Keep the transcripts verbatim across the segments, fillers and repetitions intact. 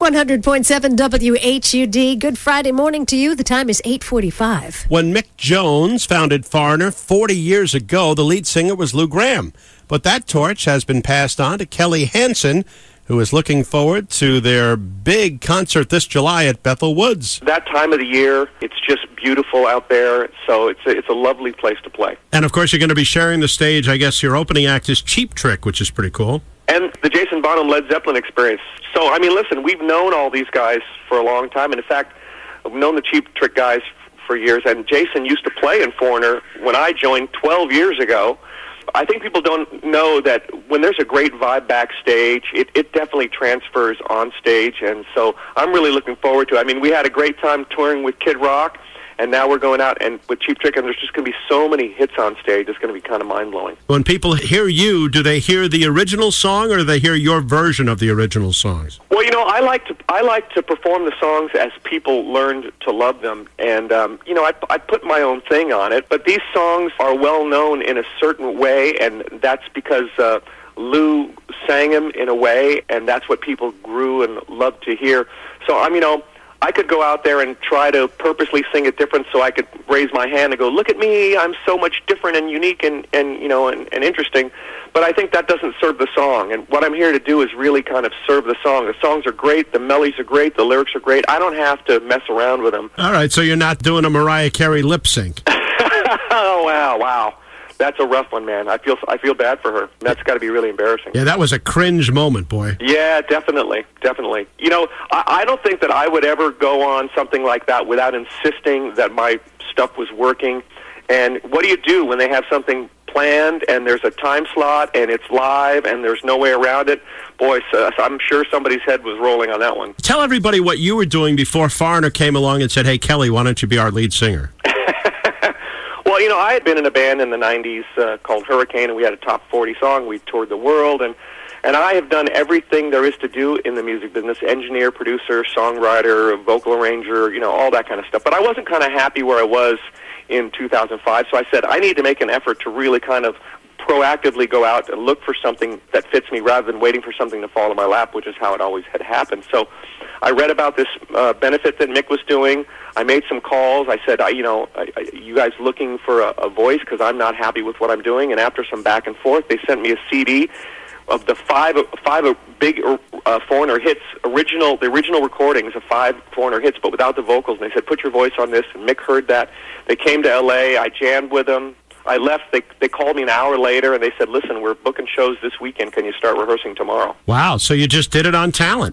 one hundred point seven W H U D. Good Friday morning to you. The time is eight forty-five. When Mick Jones founded Foreigner forty years ago, the lead singer was Lou Gramm. But that torch has been passed on to Kelly Hansen, who is looking forward to their big concert this July at Bethel Woods. That time of the year, it's just beautiful out there, so it's a, it's a lovely place to play. And, of course, you're going to be sharing the stage. I guess your opening act is Cheap Trick, which is pretty cool. And the Jason Bonham Led Zeppelin experience. So, I mean, listen, we've known all these guys for a long time, and in fact, I've known the Cheap Trick guys for years, and Jason used to play in Foreigner when I joined twelve years ago. I think people don't know that when there's a great vibe backstage, it, it definitely transfers on stage, and so I'm really looking forward to it. I mean, we had a great time touring with Kid Rock, and now we're going out and with Cheap Trick, and there's just going to be so many hits on stage. It's going to be kind of mind-blowing. When people hear you, do they hear the original song, or do they hear your version of the original songs? Well, you know, I like to I like to perform the songs as people learned to love them, and um, you know, I, I put my own thing on it. But these songs are well known in a certain way, and that's because uh, Lou sang them in a way, and that's what people grew and loved to hear. So, I mean, you know, I could go out there and try to purposely sing it different so I could raise my hand and go, look at me, I'm so much different and unique and, and you know, and, and interesting. But I think that doesn't serve the song. And what I'm here to do is really kind of serve the song. The songs are great, the melodies are great, the lyrics are great. I don't have to mess around with them. All right, so you're not doing a Mariah Carey lip sync. Oh, wow, wow. That's a rough one, man. I feel I feel bad for her. That's got to be really embarrassing. Yeah, that was a cringe moment, boy. Yeah, definitely, definitely. You know, I, I don't think that I would ever go on something like that without insisting that my stuff was working. And what do you do when they have something planned and there's a time slot and it's live and there's no way around it? Boy, so I'm sure somebody's head was rolling on that one. Tell everybody what you were doing before Foreigner came along and said, hey, Kelly, why don't you be our lead singer? Well, you know, I had been in a band in the nineties uh, called Hurricane, and we had a top forty song. We toured the world, and, and I have done everything there is to do in the music business, engineer, producer, songwriter, vocal arranger, you know, all that kind of stuff. But I wasn't kind of happy where I was in two thousand five, so I said, I need to make an effort to really kind of proactively go out and look for something that fits me rather than waiting for something to fall in my lap, which is how it always had happened. So I read about this uh, benefit that Mick was doing. I made some calls. I said, I, you know, I, I, you guys looking for a, a voice because I'm not happy with what I'm doing. And after some back and forth, they sent me a C D of the five five big uh, Foreigner hits, original the original recordings of five Foreigner hits, but without the vocals. And they said, put your voice on this. And Mick heard that. They came to L A. I jammed with them. I left. They they called me an hour later, and they said, listen, we're booking shows this weekend. Can you start rehearsing tomorrow? Wow, so you just did it on talent.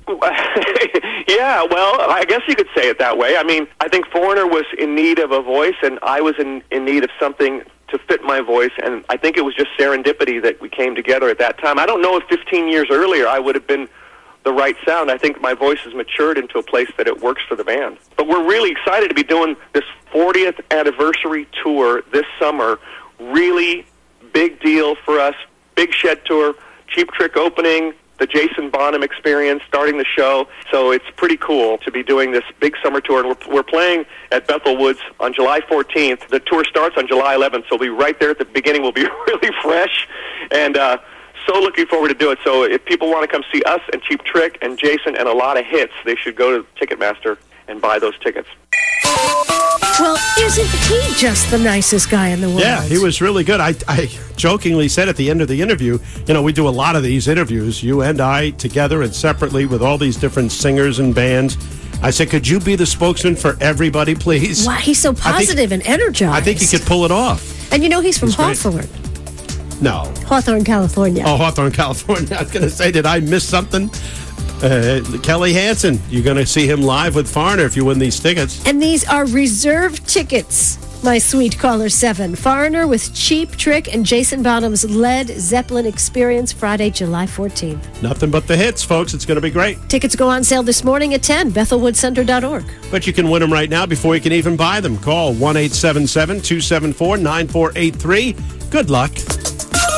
Yeah, well, I guess you could say it that way. I mean, I think Foreigner was in need of a voice, and I was in, in need of something to fit my voice, and I think it was just serendipity that we came together at that time. I don't know if fifteen years earlier I would have been the right sound. I think my voice has matured into a place that it works for the band. But we're really excited to be doing this fortieth anniversary tour this summer. Really big deal for us. Big Shed tour, Cheap Trick opening, the Jason Bonham experience, starting the show. So it's pretty cool to be doing this big summer tour. And we're, we're playing at Bethel Woods on July fourteenth. The tour starts on July eleventh, so we'll be right there at the beginning. We'll be really fresh. And uh, so looking forward to do it. So if people want to come see us and Cheap Trick and Jason and a lot of hits, they should go to Ticketmaster and buy those tickets. Well, isn't he just the nicest guy in the world? Yeah, he was really good. I, I jokingly said at the end of the interview, you know, we do a lot of these interviews, you and I together and separately with all these different singers and bands. I said, could you be the spokesman for everybody, please? Wow, he's so positive and energized. I think he could pull it off. And you know he's from He's great. Hawthorne. No. Hawthorne, California. Oh, Hawthorne, California. I was going to say, did I miss something? Uh, Kelly Hansen, you're going to see him live with Foreigner if you win these tickets. And these are reserved tickets, my sweet caller seven. Foreigner with Cheap Trick and Jason Bonham's Led Zeppelin experience, Friday, July fourteenth. Nothing but the hits, folks. It's going to be great. Tickets go on sale this morning at ten, Bethel Woods Center dot org. But you can win them right now before you can even buy them. Call one eight seven seven, two seven four, nine four eight three. Good luck.